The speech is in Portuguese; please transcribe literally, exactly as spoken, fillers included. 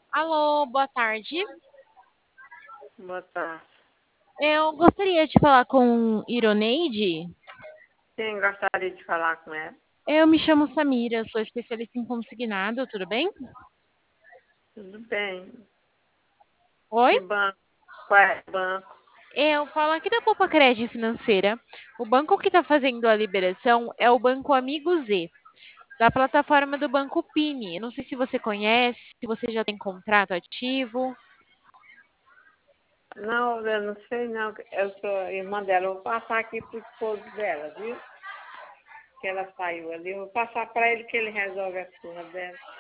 Alô, boa tarde. Boa tarde. Eu gostaria de falar com Ironeide. Quem gostaria de falar com ela? Eu me chamo Samira, sou especialista em consignado, tudo bem? Tudo bem. Oi? Que banco? Qual é o banco? Eu falo aqui da Poupa Crédito Financeira. O banco que está fazendo a liberação é o Banco Amigo Z, da plataforma do Banco Pini. Eu não sei se você conhece, se você já tem contrato ativo. Não, eu não sei não. Eu sou irmã dela. Eu vou passar aqui pro esposo dela, viu? Que ela saiu ali. Eu vou passar para ele que ele resolve a turma dela.